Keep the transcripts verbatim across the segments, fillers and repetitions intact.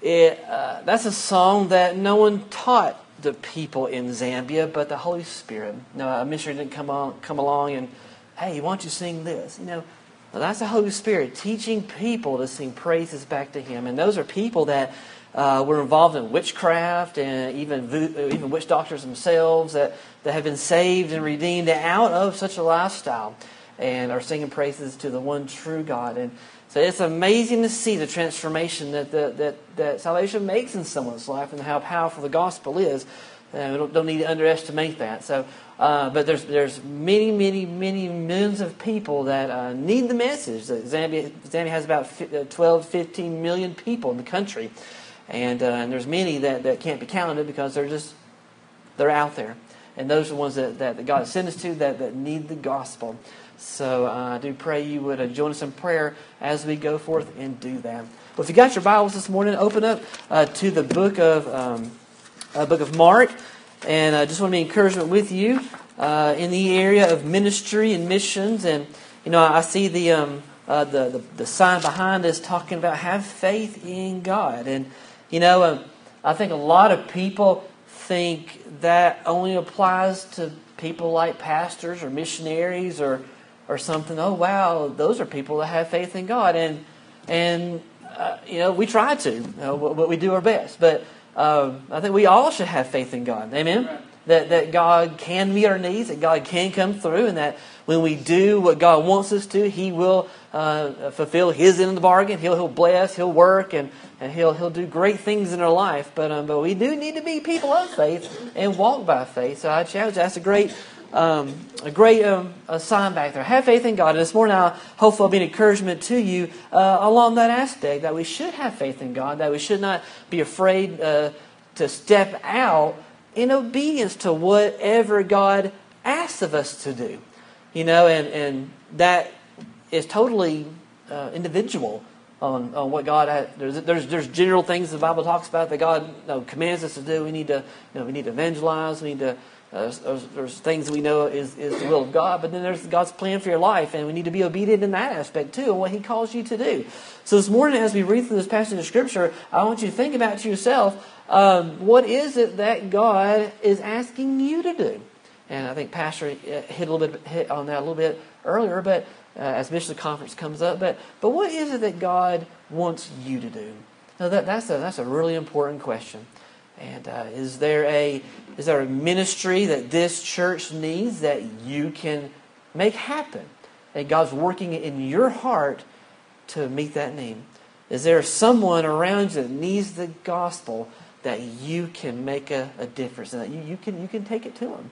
it, uh, that's a song that no one taught the people in Zambia, but the Holy Spirit. No, a missionary didn't come on, come along and, hey, why don't you sing this? You know, well, that's the Holy Spirit teaching people to sing praises back to Him. And those are people that uh, were involved in witchcraft and even even witch doctors themselves that, that have been saved and redeemed out of such a lifestyle and are singing praises to the one true God. And so it's amazing to see the transformation that the, that, that salvation makes in someone's life and how powerful the gospel is. Uh, we don't, don't need to underestimate that. So, uh, but there's there's many, many, many millions of people that uh, need the message. Zambia, Zambia has about twelve, fifteen million people in the country. And, uh, and there's many that, that can't be counted because they're just, they're out there. And those are the ones that, that God has sent us to that, that need the gospel. So uh, I do pray you would uh, join us in prayer as we go forth and do that. Well, if you got your Bibles this morning, open up uh, to the book of um, uh, book of Mark, and I uh, just want to be encouragement with you uh, in the area of ministry and missions. And you know, I see the um, uh, the, the the sign behind us talking about have faith in God, and you know, uh, I think a lot of people think that only applies to people like pastors or missionaries or. Or something. Oh wow, those are people that have faith in God, and and uh, you know we try to, you know, we, we do our best, but uh, I think we all should have faith in God. Amen. Right. That that God can meet our needs, that God can come through, and that when we do what God wants us to, He will uh, fulfill His end of the bargain. He'll He'll bless, He'll work, and, and He'll He'll do great things in our life. But um, but we do need to be people of faith and walk by faith. So I challenge you. That's a great. Um, a great um, a sign back there. Have faith in God. And this morning, I'll hopefully be an encouragement to you uh, along that aspect, that we should have faith in God, that we should not be afraid uh, to step out in obedience to whatever God asks of us to do. You know, and, and that is totally uh, individual on, on what God has. There's, there's there's general things the Bible talks about that God you know, commands us to do. We need to you know we need to evangelize. We need to Uh, there's, there's things we know is, is the will of God, but then there's God's plan for your life, and we need to be obedient in that aspect too, and what He calls you to do. So this morning, as we read through this passage of Scripture, I want you to think about to yourself, um, what is it that God is asking you to do? And I think Pastor hit a little bit hit on that a little bit earlier, but uh, as Mission Conference comes up, but but what is it that God wants you to do? Now that that's a that's a really important question. And uh, is there a is there a ministry that this church needs that you can make happen? And God's working in your heart to meet that need. Is there someone around you that needs the gospel that you can make a, a difference and that you, you can you can take it to them?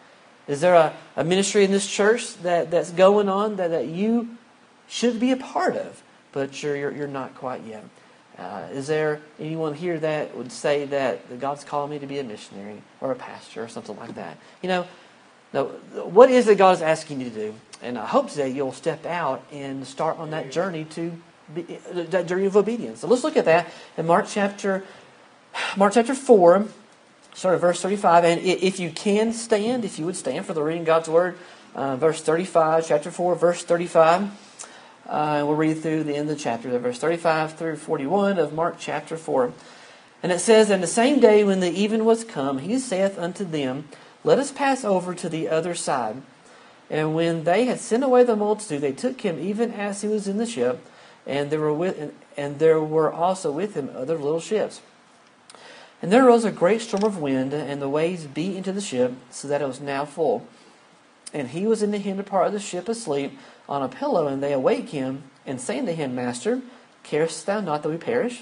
Is there a, a ministry in this church that, that's going on that, that you should be a part of, but you're you're, you're not quite yet? Uh, is there anyone here that would say that God's calling me to be a missionary or a pastor or something like that? You know, no, what is it God is asking you to do? And I hope today you'll step out and start on that journey to be, that journey of obedience. So let's look at that in Mark chapter, Mark chapter four, start at verse thirty-five. And if you can stand, if you would stand for the reading of God's word, uh, verse thirty-five, chapter four, verse thirty-five. Uh, and we'll read through the end of the chapter, verse thirty-five through forty-one of Mark chapter four. And it says, And the same day when the even was come, He saith unto them, Let us pass over to the other side. And when they had sent away the multitude, they took Him even as He was in the ship, and there were with, and, and there were also with Him other little ships. And there arose a great storm of wind, and the waves beat into the ship, so that it was now full. And He was in the hinder part of the ship asleep on a pillow, and they awake Him, and saying to Him, Master, carest thou not that we perish?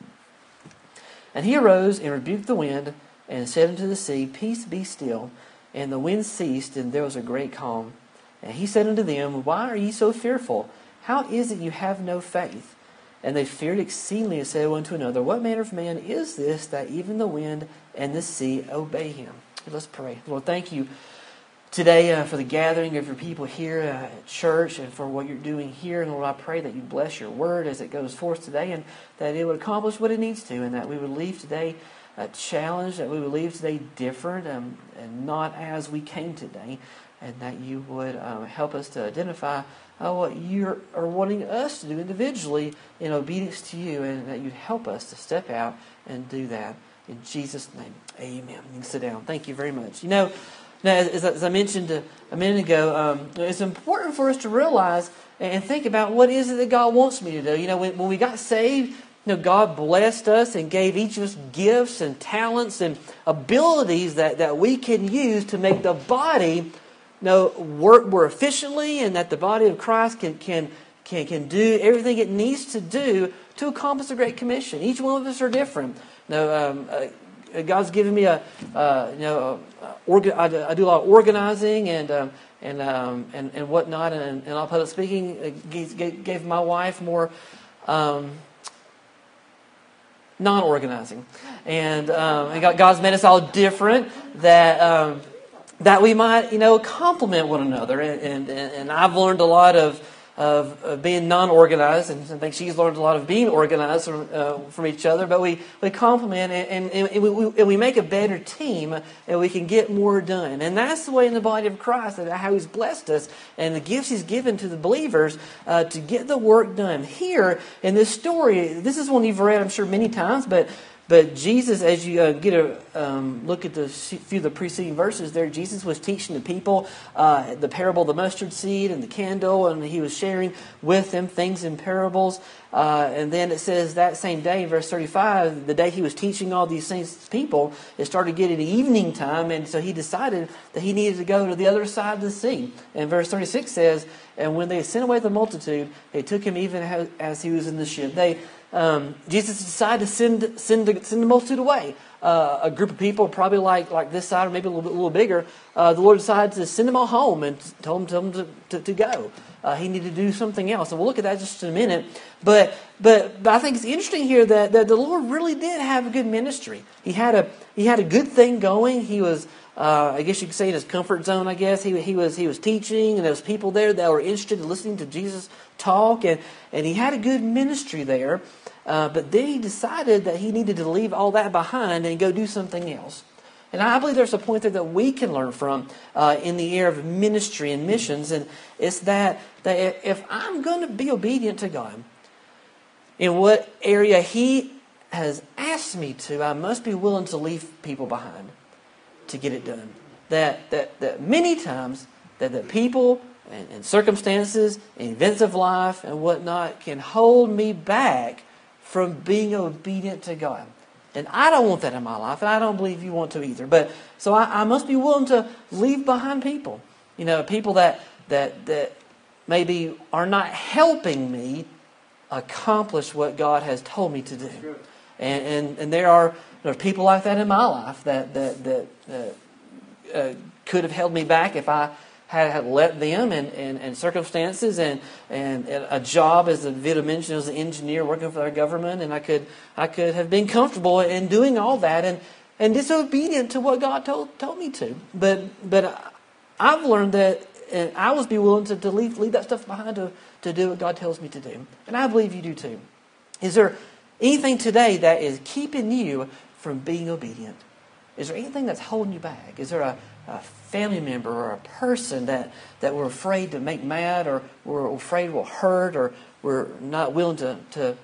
And He arose and rebuked the wind, and said unto the sea, Peace, be still. And the wind ceased, and there was a great calm. And He said unto them, Why are ye so fearful? How is it you have no faith? And they feared exceedingly, and said one to another, What manner of man is this, that even the wind and the sea obey Him? Let's pray. Lord, thank You today uh, for the gathering of Your people here uh, at church, and for what You're doing here. And Lord, I pray that You bless Your word as it goes forth today, and that it would accomplish what it needs to, and that we would leave today uh, challenged, that we would leave today different, um, and not as we came today. and that you would um, help us to identify uh, what you are wanting us to do individually in obedience to you, and that you'd help us to step out and do that. In Jesus' name, amen. You can sit down. Thank you very much. You know, now, as, as I mentioned a, a minute ago, um, it's important for us to realize and think about what is it that God wants me to do. You know, when, when we got saved, you know, God blessed us and gave each of us gifts and talents and abilities that, that we can use to make the body, you know, work more efficiently, and that the body of Christ can can can can do everything it needs to do to accomplish the Great Commission. Each one of us are different. You know, um, uh, God's given me a, uh, you know, uh, orga- I, I do a lot of organizing and um, and, um, and and whatnot, and, and all public speaking. Uh, gave, gave my wife more um, non-organizing, and, um, and God, God's made us all different. That um, that we might, you know, complement one another, and and, and I've learned a lot of. Of, of being non-organized, and I think she's learned a lot of being organized from, uh, from each other. But we, we complement and, and, and, we, and we make a better team, and we can get more done. And that's the way in the body of Christ, that how He's blessed us and the gifts He's given to the believers uh, to get the work done. Here in this story, this is one you've read, I'm sure, many times, but But Jesus, as you uh, get a um, look at the few of the preceding verses there, Jesus was teaching the people uh, the parable of the mustard seed and the candle, and He was sharing with them things in parables. Uh, and then it says that same day, verse thirty-five, the day He was teaching all these things to people, it started getting evening time, and so He decided that He needed to go to the other side of the sea. And verse thirty-six says, and when they had sent away the multitude, they took Him even as He was in the ship. They Um, Jesus decided to send send the, send the multitude away. Uh, a group of people, probably like like this side, or maybe a little bit a little bigger. Uh, the Lord decided to send them all home and told them, told them to, to, to go. Uh, he needed to do something else, and we'll look at that just in a minute. But but but I think it's interesting here that, that the Lord really did have a good ministry. He had a he had a good thing going. He was. Uh, I guess you could say in his comfort zone. I guess he he was he was teaching, and there was people there that were interested in listening to Jesus talk, and and he had a good ministry there. Uh, but then he decided that he needed to leave all that behind and go do something else. And I believe there's a point there that we can learn from uh, in the area of ministry and missions, and it's that that if I'm going to be obedient to God in what area He has asked me to, I must be willing to leave people behind to get it done. That that that many times that the people and, and circumstances and events of life and whatnot can hold me back from being obedient to God. And I don't want that in my life, and I don't believe you want to either. But so I, I must be willing to leave behind people. You know, people that that that maybe are not helping me accomplish what God has told me to do. Sure. And, and and there are there are people like that in my life that that that, that uh, could have held me back if I had, had let them, and, and, and circumstances and, and and a job, as Vida mentioned, as an engineer working for our government, and I could I could have been comfortable in doing all that and, and disobedient to what God told told me to. But but I've learned that, and I must be willing to, to leave leave that stuff behind to, to do what God tells me to do. And I believe you do too. Is there anything today that is keeping you from being obedient? Is there anything that's holding you back? Is there a, a family member or a person that, that we're afraid to make mad, or we're afraid will hurt, or we're not willing to to,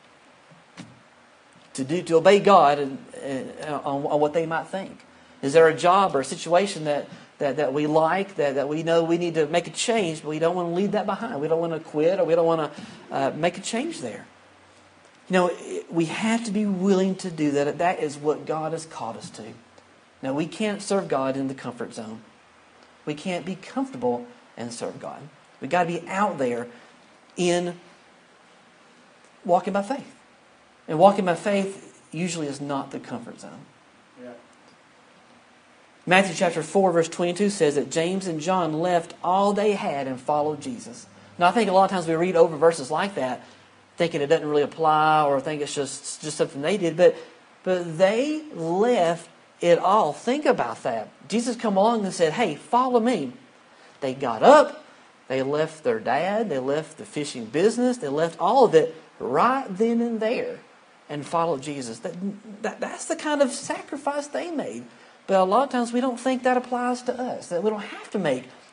to do to obey God and, and, on, on what they might think? Is there a job or a situation that, that, that we like, that, that we know we need to make a change, but we don't want to leave that behind? We don't want to quit, or we don't want to uh, make a change there. You know, we have to be willing to do that. That is what God has called us to. Now, we can't serve God in the comfort zone. We can't be comfortable and serve God. We've got to be out there in walking by faith. And walking by faith usually is not the comfort zone. Yeah. Matthew chapter four, verse twenty-two says that James and John left all they had and followed Jesus. Now, I think a lot of times we read over verses like that thinking it doesn't really apply, or think it's just, just something they did. But, but they left it all. Think about that. Jesus come along and said, hey, follow me. They got up. They left their dad. They left the fishing business. They left all of it right then and there and followed Jesus. That, that That's the kind of sacrifice they made. But a lot of times we don't think that applies to us, that we don't have to make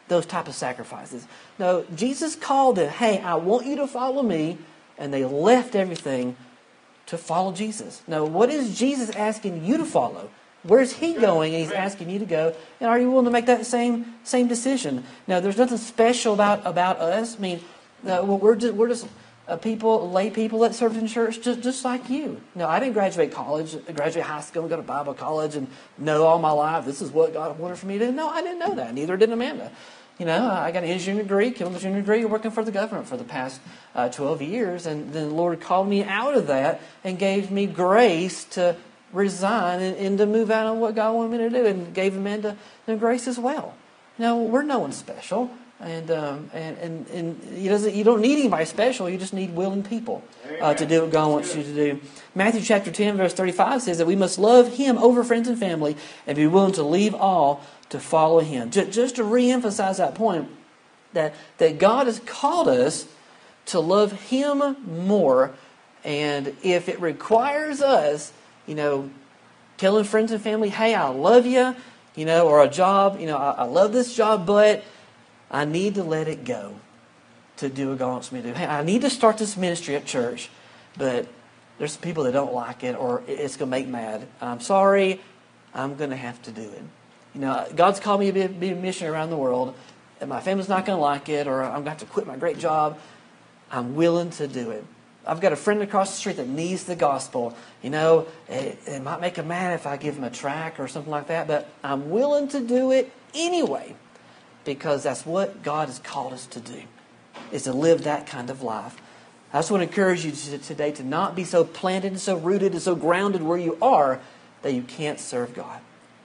those type of sacrifices. No, Jesus called them, hey, I want you to follow me. And they left everything to follow Jesus. Now, what is Jesus asking you to follow? Where's he going? And he's asking you to go. And are you willing to make that same same decision? Now, there's nothing special about, about us. I mean, uh, we're just, we're just uh, people, lay people that served in church just, just like you. No, I didn't graduate college, graduate high school, go to Bible college, and know all my life this is what God wanted for me to do. No, I didn't know that. Neither did Amanda. You know, I got an engineering degree, chemical engineering degree, working for the government for the past uh, twelve years. And then the Lord called me out of that and gave me grace to resign and, and to move out on what God wanted me to do, and gave Amanda the grace as well. Now, we're no one special. And um, and, and, and he doesn't, you don't need anybody special. You just need willing people uh, to do what God wants you to do. Matthew chapter ten, verse thirty-five says that we must love Him over friends and family and be willing to leave all to follow Him. Just, just to re-emphasize that point, that, that God has called us to love Him more. And if it requires us, you know, telling friends and family, hey, I love you, you know, or a job, you know, I, I love this job, but I need to let it go to do what God wants me to do. Hey, I need to start this ministry at church, but there's some people that don't like it, or it's going to make mad. I'm sorry, I'm going to have to do it. You know, God's called me to be, be a missionary around the world, and my family's not going to like it, or I'm going to have to quit my great job. I'm willing to do it. I've got a friend across the street that needs the gospel. You know, it, it might make him mad if I give him a tract or something like that, but I'm willing to do it anyway, because that's what God has called us to do, is to live that kind of life. I just want to encourage you today to not be so planted and so rooted and so grounded where you are that you can't serve God.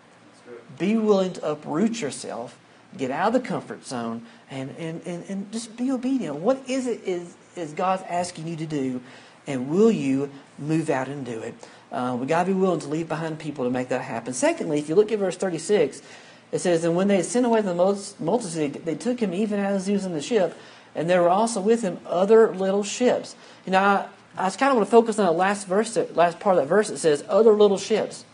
Be willing to uproot yourself, get out of the comfort zone, and, and, and, and just be obedient. What is it is, is God asking you to do, and will you move out and do it? Uh, we got to be willing to leave behind people to make that happen. Secondly, if you look at verse thirty-six, it says, and when they had sent away the multitude, they took him even as he was in the ship, and there were also with him other little ships. You know, I, I just kind of want to focus on the last verse, last part of that verse that says, other little ships.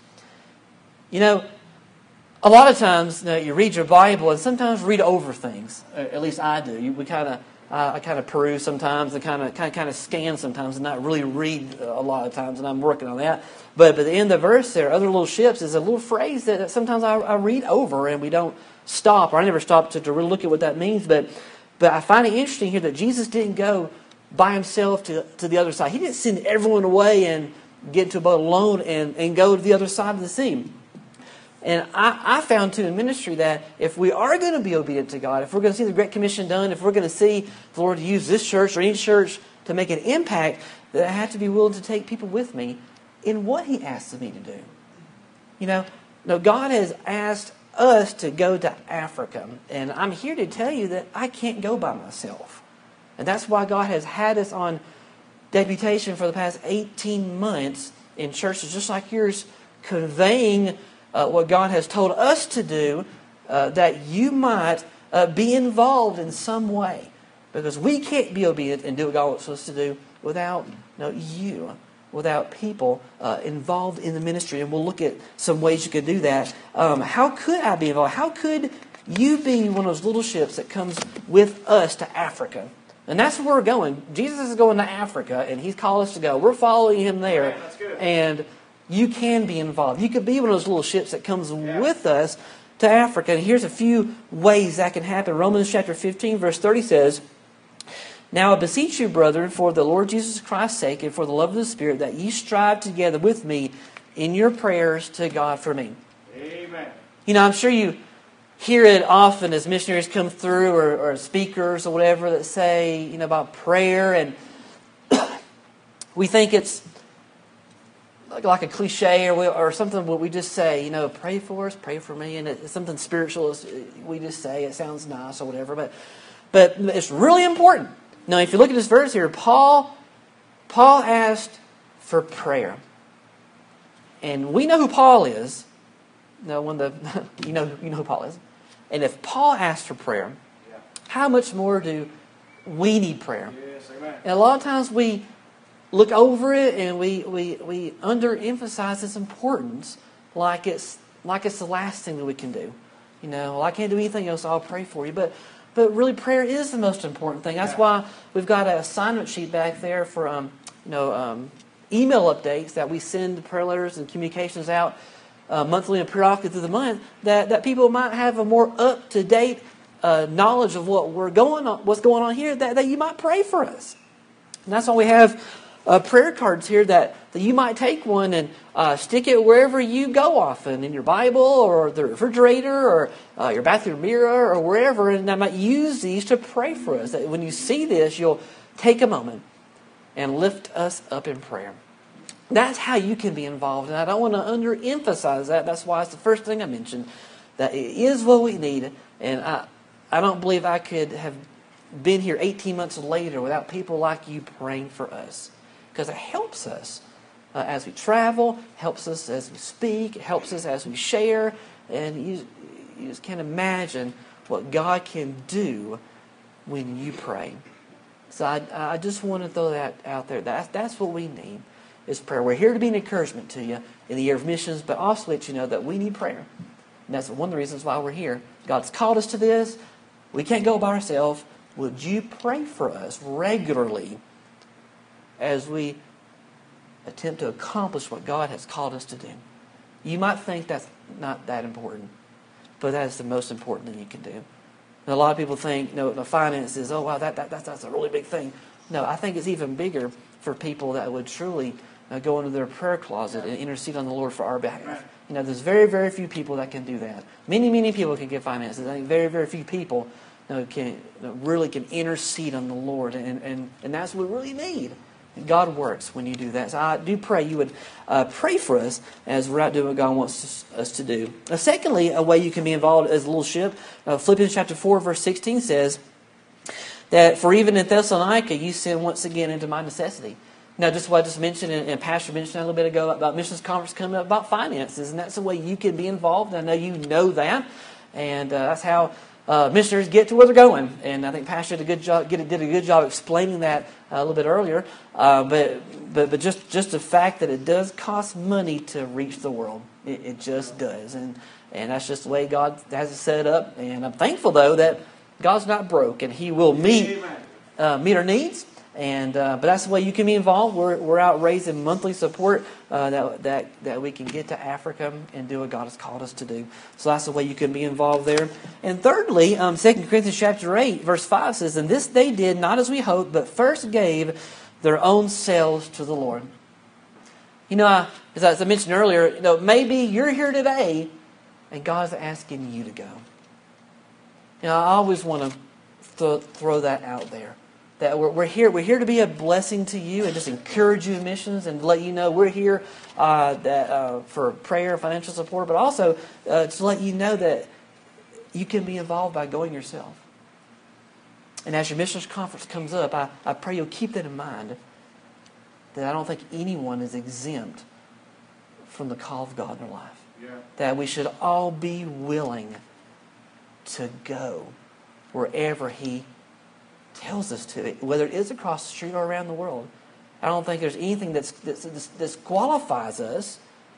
You know, a lot of times, you know, you read your Bible and sometimes read over things. At least I do. You, we kind of, uh, I kind of peruse sometimes and kind of, kind of, kind of scan sometimes and not really read a lot of times. And I'm working on that. But at the end of the verse there, other little ships, is a little phrase that, that sometimes I, I read over and we don't stop, or I never stop to, to really look at what that means. But, but I find it interesting here that Jesus didn't go by himself to, to the other side. He didn't send everyone away and get into a boat alone and, and go to the other side of the sea. And I, I found, too, in ministry that if we are going to be obedient to God, if we're going to see the Great Commission done, if we're going to see the Lord use this church or any church to make an impact, that I have to be willing to take people with me in what He asks me to do. You know, no, God has asked us to go to Africa. And I'm here to tell you that I can't go by myself. And that's why God has had us on deputation for the past eighteen months in churches just like yours, conveying Uh, what God has told us to do, uh, that you might uh, be involved in some way. Because we can't be obedient and do what God wants us to do without no, you, without people uh, involved in the ministry. And we'll look at some ways you could do that. Um, how could I be involved? How could you be one of those little ships that comes with us to Africa? And that's where we're going. Jesus is going to Africa, and He's called us to go. We're following Him there. That's good. And you can be involved. You could be one of those little ships that comes yeah. with us to Africa. And here's a few ways that can happen. Romans chapter fifteen, verse thirty says, now I beseech you, brethren, for the Lord Jesus Christ's sake and for the love of the Spirit, that ye strive together with me in your prayers to God for me. Amen. You know, I'm sure you hear it often as missionaries come through, or, or speakers or whatever, that say, you know, about prayer. And we think it's like a cliche, or we, or something what we just say, you know, pray for us, pray for me, and it's something spiritual. We just say it sounds nice or whatever, but but it's really important. Now, if you look at this verse here, Paul Paul asked for prayer, and we know who Paul is. No, when the you know you know who Paul is, and if Paul asked for prayer, yeah. how much more do we need prayer? Yes, amen. And a lot of times we look over it and we, we, we underemphasize its importance, like it's like it's the last thing that we can do. You know, well, I can't do anything else, so I'll pray for you. But but really, prayer is the most important thing. That's why we've got an assignment sheet back there for um, you know um, email updates that we send prayer letters and communications out uh, monthly and periodically through the month. That that people might have a more up to date uh, knowledge of what we're going on, what's going on here. That that you might pray for us. And that's why we have uh, prayer cards here that, that you might take one and uh, stick it wherever you go often, in your Bible or the refrigerator or uh, your bathroom mirror or wherever. And I might use these to pray for us. That when you see this, you'll take a moment and lift us up in prayer. That's how you can be involved. And I don't want to underemphasize that. That's why it's the first thing I mentioned. That it is what we need. And I, I don't believe I could have been here eighteen months later without people like you praying for us, because it helps us uh, as we travel, helps us as we speak, it helps us as we share, and you, you just can't imagine what God can do when you pray. So I, I just want to throw that out there. That's, that's what we need, is prayer. We're here to be an encouragement to you in the year of missions, but also let you know that we need prayer. And that's one of the reasons why we're here. God's called us to this. We can't go by ourselves. Would you pray for us regularly as we attempt to accomplish what God has called us to do? You might think that's not that important, but that is the most important thing you can do. And a lot of people think, you know, the finances, oh, wow, that, that, that's, that's a really big thing. No, I think it's even bigger for people that would truly uh, go into their prayer closet and intercede on the Lord for our behalf. You know, there's very, very few people that can do that. Many, many people can give finances. I think very, very few people No, can really can intercede on the Lord, and, and, and that's what we really need. And God works when you do that. So I do pray you would uh, pray for us as we're out doing what God wants us to do. Now, secondly, a way you can be involved as a little ship, uh, Philippians chapter four, verse sixteen says that, for even in Thessalonica you sin once again into my necessity. Now, just what I just mentioned, and, and Pastor mentioned a little bit ago about missions conference coming up about finances, and that's the way you can be involved. And I know you know that, and uh, that's how Uh, missionaries get to where they're going, and I think Pastor did a good job. Get, did a good job explaining that uh, a little bit earlier. Uh, but but but just just the fact that it does cost money to reach the world, it, it just does, and and that's just the way God has it set up. And I'm thankful though that God's not broke, and He will meet uh, meet our needs. And uh, but that's the way you can be involved. We're we're out raising monthly support uh, that that that we can get to Africa and do what God has called us to do. So that's the way you can be involved there. And thirdly, um, Second Corinthians chapter eight, verse five says, "And this they did not as we hoped, but first gave their own selves to the Lord." You know, I, as, I, as I mentioned earlier, you know, maybe you're here today, and God's asking you to go. You know, I always want to th- throw that out there. That we're, we're here. We're here to be a blessing to you and just encourage you in missions and let you know we're here uh, that uh, for prayer, financial support, but also uh, to let you know that you can be involved by going yourself. And as your missions conference comes up, I, I pray you'll keep that in mind. That I don't think anyone is exempt from the call of God in their life. Yeah. That we should all be willing to go wherever He tells us to, whether it is across the street or around the world. I don't think there's anything that's, that's, that disqualifies us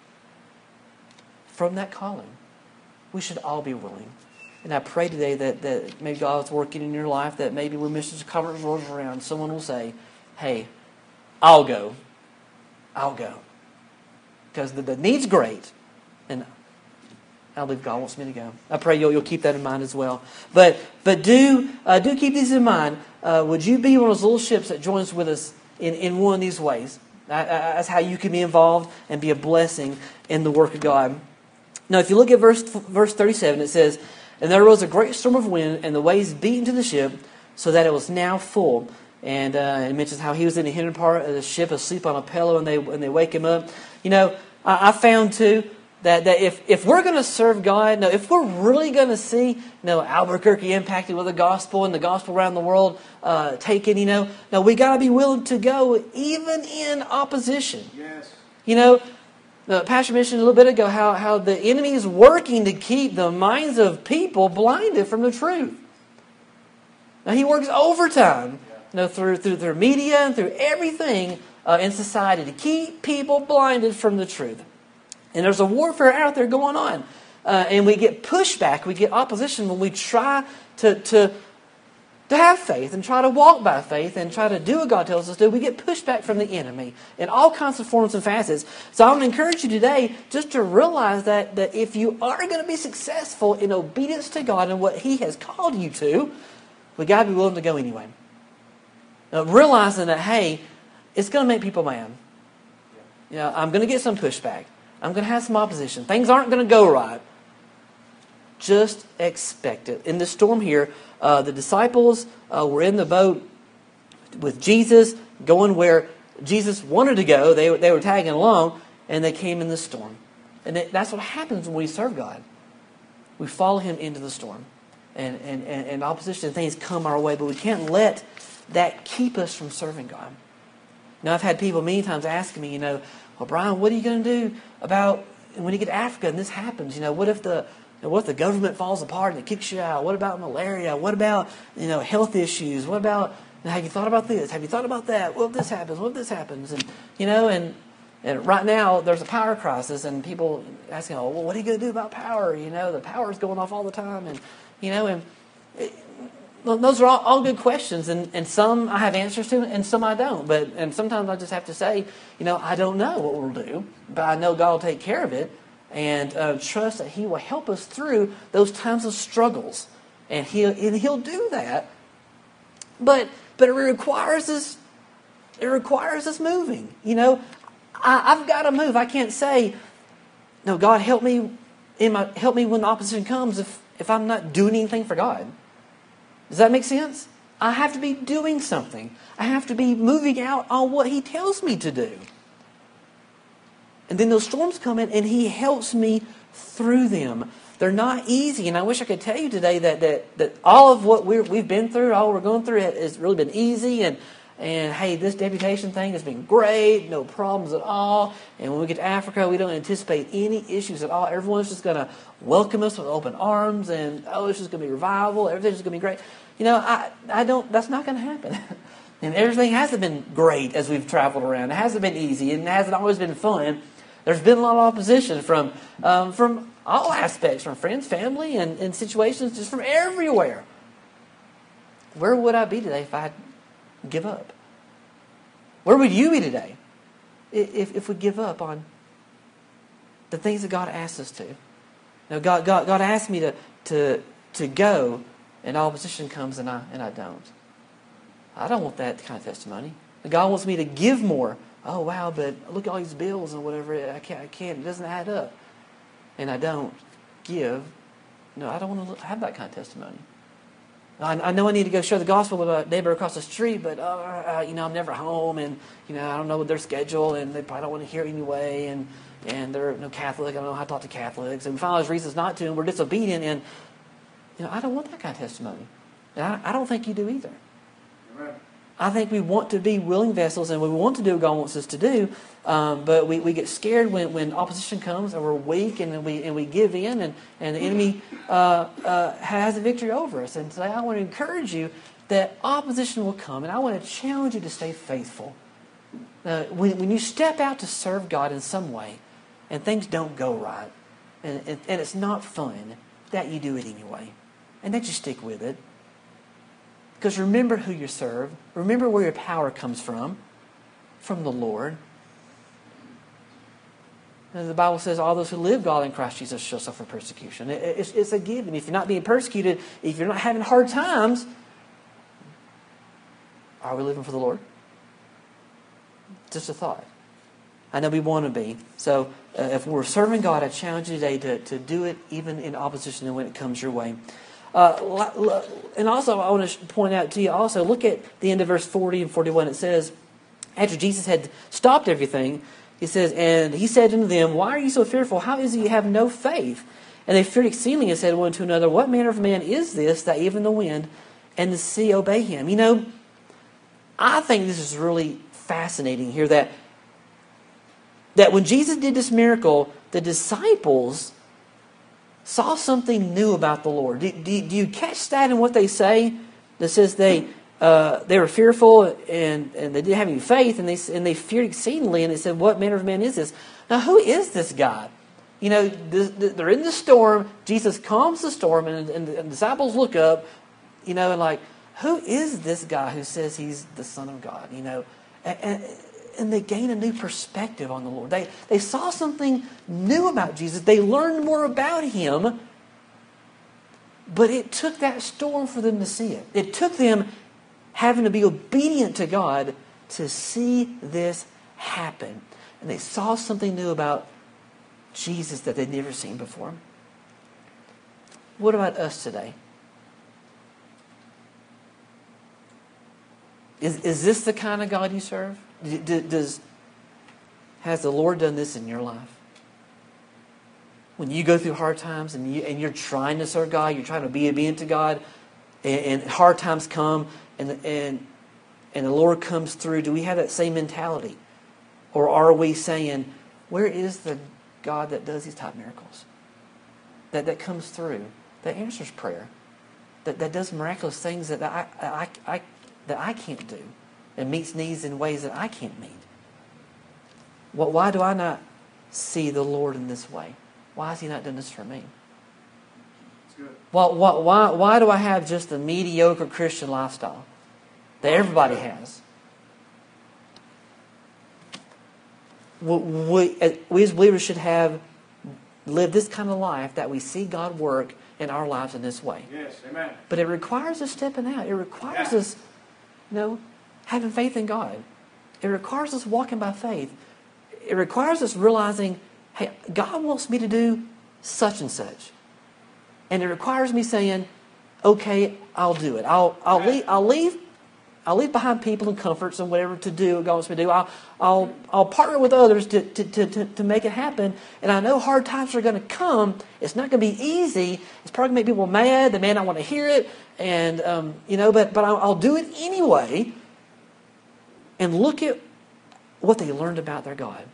from that calling. We should all be willing. And I pray today that, that maybe God's working in your life, that maybe when missions conference rolls around, someone will say, hey, I'll go. I'll go. Because the, the need's great. And I believe God wants me to go. I pray you'll, you'll keep that in mind as well. But but do uh, do keep these in mind. Uh, would you be one of those little ships that joins with us in, in one of these ways? Uh, that's how you can be involved and be a blessing in the work of God. Now, if you look at verse verse thirty-seven, it says, "And there arose a great storm of wind, and the waves beat into the ship, so that it was now full." And uh, it mentions how he was in the hinder part of the ship, asleep on a pillow, and they and they wake him up. You know, I, I found too. That, that if, if we're going to serve God, no, if we're really going to see, you know, Albuquerque impacted with the gospel and the gospel around the world uh, taken, you know, no, we got to be willing to go even in opposition. Yes. You know, the Pastor mentioned a little bit ago how, how the enemy is working to keep the minds of people blinded from the truth. Now, he works overtime, you know, through, through their media and through everything uh, in society to keep people blinded from the truth. And there's a warfare out there going on. uh, and we get pushback, we get opposition when we try to, to, to have faith and try to walk by faith and try to do what God tells us to do. We get pushback from the enemy in all kinds of forms and facets. So I want to encourage you today just to realize that, that if you are going to be successful in obedience to God and what He has called you to, we got to be willing to go anyway. Now, realizing that, hey, it's going to make people mad. You know, I'm going to get some pushback. I'm going to have some opposition. Things aren't going to go right. Just expect it. In the storm here, uh, the disciples uh, were in the boat with Jesus, going where Jesus wanted to go. They, they were tagging along, and they came in the storm. And it, that's what happens when we serve God. We follow Him into the storm. And, and, and, and opposition and things come our way, but we can't let that keep us from serving God. Now, I've had people many times asking me, you know, well, Brian, what are you going to do about when you get to Africa and this happens? You know, what if the what if the government falls apart and it kicks you out? What about malaria? What about, you know, health issues? What about, have you thought about this? Have you thought about that? What if this happens? What if this happens? And, you know, and and right now there's a power crisis, and people asking, oh, well, what are you going to do about power? You know, the power's going off all the time, and you know, and it, well, those are all, all good questions, and, and some I have answers to, and some I don't. But and sometimes I just have to say, you know, I don't know what we'll do, but I know God will take care of it, and uh, trust that He will help us through those times of struggles, and He'll and He'll do that. But but it requires us. It requires us moving. You know, I, I've got to move. I can't say, no, God, help me in my help me when the opposition comes if. if I'm not doing anything for God. Does that make sense? I have to be doing something. I have to be moving out on what He tells me to do. And then those storms come in and He helps me through them. They're not easy. And I wish I could tell you today that that, that all of what we're, we've been through, all we're going through has really been easy. And, and hey, this deputation thing has been great. No problems at all. And when we get to Africa, we don't anticipate any issues at all. Everyone's just going to welcome us with open arms. And, oh, it's just going to be revival. Everything's going to be great. You know, I, I don't, that's not going to happen. And everything hasn't been great as we've traveled around. It hasn't been easy. And it hasn't always been fun. There's been a lot of opposition from um, from all aspects, from friends, family, and, and situations just from everywhere. Where would I be today if I give up? Where would you be today if, if we give up on the things that God asks us to? You know, God, God, God asked me to, to, to go, and opposition comes and I, and I don't. I don't want that kind of testimony. God wants me to give more. Oh, wow, but look at all these bills and whatever. I can't, I can't. It doesn't add up. And I don't give. No, I don't want to have that kind of testimony. I, I know I need to go share the gospel with a neighbor across the street, but, uh, uh, you know, I'm never home, and, you know, I don't know their schedule, and they probably don't want to hear anyway, and, and they're no Catholic. I don't know how to talk to Catholics. And we find all these reasons not to, and we're disobedient, and, you know, I don't want that kind of testimony. And I, I don't think you do either. Amen. I think we want to be willing vessels, and we want to do what God wants us to do, um, but we, we get scared when, when opposition comes, and we're weak, and we and we give in, and, and the enemy uh, uh, has a victory over us. And today I want to encourage you that opposition will come, and I want to challenge you to stay faithful. Uh, when, when you step out to serve God in some way, and things don't go right, and, and, and it's not fun, that you do it anyway, and that you stick with it. Because remember who you serve. Remember where your power comes from. From the Lord. And the Bible says all those who live God in Christ Jesus shall suffer persecution. It, it's, it's a given. If you're not being persecuted, if you're not having hard times, are we living for the Lord? Just a thought. I know we want to be. So uh, if we're serving God, I challenge you today to, to do it even in opposition and when it comes your way. Uh, and also, I want to point out to you also, look at the end of verse forty and forty-one. It says, after Jesus had stopped everything, He says, and He said unto them, why are you so fearful? How is it you have no faith? And they feared exceedingly and said one to another, what manner of man is this that even the wind and the sea obey Him? You know, I think this is really fascinating here that, that when Jesus did this miracle, the disciples saw something new about the Lord. Do, do, do you catch that in what they say? That says they uh, they were fearful and, and they didn't have any faith, and they and they feared exceedingly, and they said, what manner of man is this? Now, who is this guy? You know, they're in the storm. Jesus calms the storm, and, and the disciples look up, you know, and like, who is this guy who says he's the Son of God? You know, and, and, and they gain a new perspective on the Lord. They, they saw something new about Jesus. They learned more about Him, but it took that storm for them to see it. It took them having to be obedient to God to see this happen. And they saw something new about Jesus that they'd never seen before. What about us today? Is, is this the kind of God you serve? Does, has the Lord done this in your life? When you go through hard times and, you, and you're trying to serve God, you're trying to be obedient to God, and, and hard times come, and, and, and the Lord comes through, do we have that same mentality? Or are we saying, where is the God that does these type of miracles? That, that comes through, that answers prayer, that, that does miraculous things that I, I, I, that I can't do, and meets needs in ways that I can't meet. Well, why do I not see the Lord in this way? Why has He not done this for me? Well, why, why, why do I have just a mediocre Christian lifestyle that everybody has? We, we as believers should have lived this kind of life that we see God work in our lives in this way. Yes, amen. But it requires us stepping out. It requires yeah. us, you know, having faith in God. It requires us walking by faith. It requires us realizing, hey, God wants me to do such and such. And it requires me saying, okay, I'll do it. I'll I'll right. leave I'll leave I'll leave behind people and comforts and whatever to do what God wants me to do. I'll I'll I'll partner with others to to, to, to, to make it happen. And I know hard times are going to come. It's not going to be easy. It's probably going to make people mad. They may not want to hear it. And um, you know, but but I'll, I'll do it anyway. And look at what they learned about their God.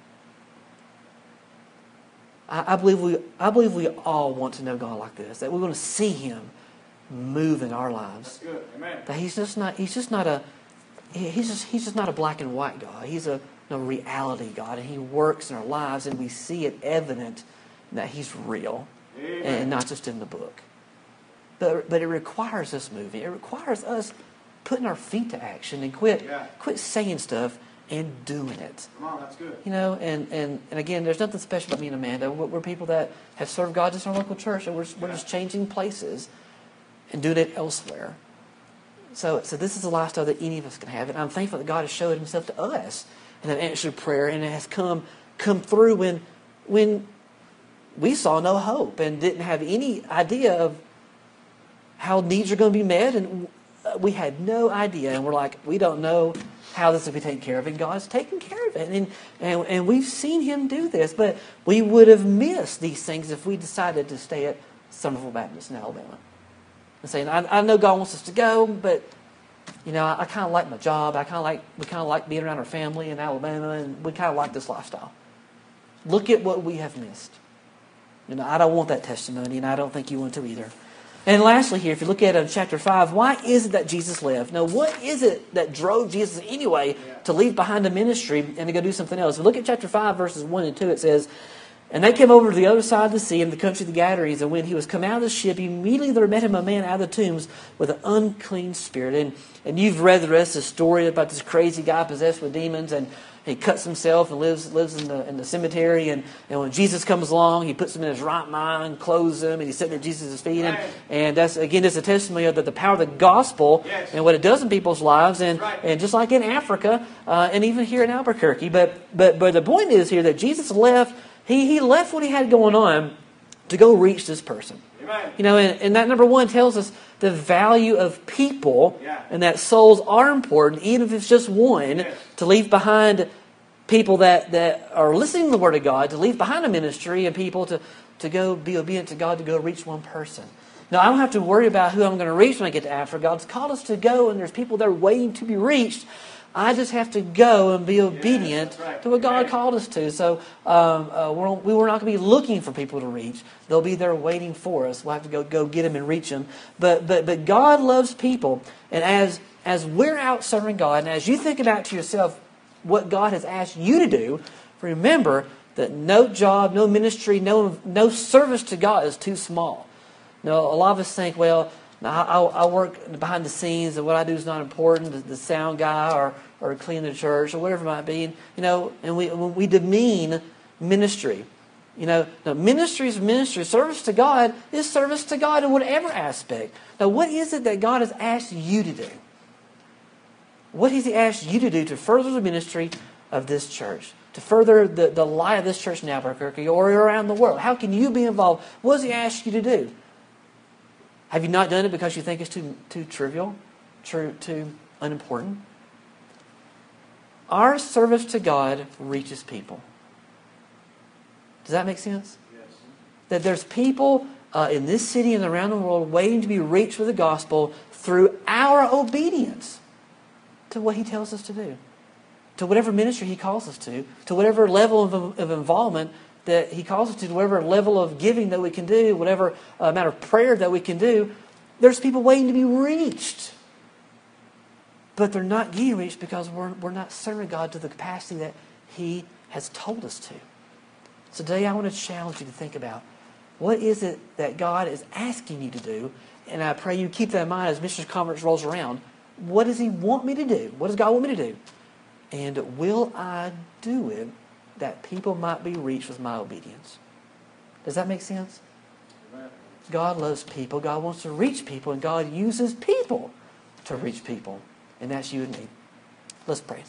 I, I believe we I believe we all want to know God like this. That we want to see Him move in our lives. That's good. Amen. That He's just not He's just not a He's just He's just not a black and white God. He's a, a reality God, and He works in our lives, and we see it evident that He's real. Amen. And not just in the book. But but it requires us moving. It requires us putting our feet to action and quit yeah. quit saying stuff and doing it. Come on, that's good. You know, and, and, and again, there's nothing special about me and Amanda. We're, we're people that have served God just in our local church, and we're, we're yeah. just changing places and doing it elsewhere. So, so this is a lifestyle that any of us can have, and I'm thankful that God has showed Himself to us in an answered prayer, and it has come come through when when we saw no hope and didn't have any idea of how needs are going to be met, and we had no idea, and we're like, we don't know how this will be taken care of, and God's taken care of it, and, and and we've seen Him do this, but we would have missed these things if we decided to stay at Somerville Baptist in Alabama. And saying, I, I know God wants us to go, but you know, I, I kind of like my job. I kind of like we kind of like being around our family in Alabama, and we kind of like this lifestyle. Look at what we have missed. You know, I don't want that testimony, and I don't think you want to either. And lastly here, if you look at it in chapter five, why is it that Jesus left? Now, what is it that drove Jesus anyway to leave behind a ministry and to go do something else? If you look at chapter five, verses one and two, it says, and they came over to the other side of the sea in the country of the Gadarenes, and when he was come out of the ship, immediately there met him a man out of the tombs with an unclean spirit. And, and you've read the rest of the story about this crazy guy possessed with demons, and he cuts himself and lives lives in the in the cemetery. And, and when Jesus comes along, he puts him in his right mind, clothes him, and he's sitting at Jesus' feet. And, and that's, again, it's a testimony of the, the power of the gospel yes. and what it does in people's lives. And, right. and just like in Africa, uh, and even here in Albuquerque. But, but, but the point is here that Jesus left, he, he left what he had going on to go reach this person. Amen. You know, and, and that number one tells us the value of people yeah. and that souls are important, even if it's just one, yes. to leave behind people that, that are listening to the Word of God, to leave behind a ministry and people to, to go be obedient to God, to go reach one person. Now, I don't have to worry about who I'm going to reach when I get to Africa. God's called us to go, and there's people there waiting to be reached. I just have to go and be obedient yeah, right. to what God called us to. So um, uh, we're, we were not going to be looking for people to reach. They'll be there waiting for us. We'll have to go go get them and reach them. But but but God loves people, and as as we're out serving God, and as you think about to yourself what God has asked you to do, remember that no job, no ministry, no no service to God is too small. You know, a lot of us think, well, I, I, I work behind the scenes, and what I do is not important. The, the sound guy, or or clean the church, or whatever it might be. And, you know, and we we demean ministry. You know, no, ministry is ministry. Service to God is service to God in whatever aspect. Now, what is it that God has asked you to do? What has He asked you to do to further the ministry of this church? To further the, the light of this church in Albuquerque or around the world? How can you be involved? What has He asked you to do? Have you not done it because you think it's too too trivial, too, too unimportant? Our service to God reaches people. Does that make sense? Yes. That there's people uh, in this city and around the world waiting to be reached with the gospel through our obedience to what He tells us to do, to whatever ministry He calls us to, to whatever level of, of involvement that He calls us to, to whatever level of giving that we can do, whatever uh, amount of prayer that we can do. There's people waiting to be reached. But they're not getting reached because we're, we're not serving God to the capacity that He has told us to. So today I want to challenge you to think about, what is it that God is asking you to do? And I pray you keep that in mind as Missions Conference rolls around. What does He want me to do? What does God want me to do? And will I do it that people might be reached with my obedience? Does that make sense? Amen. God loves people. God wants to reach people. And God uses people to reach people. And that's you and me. Let's pray.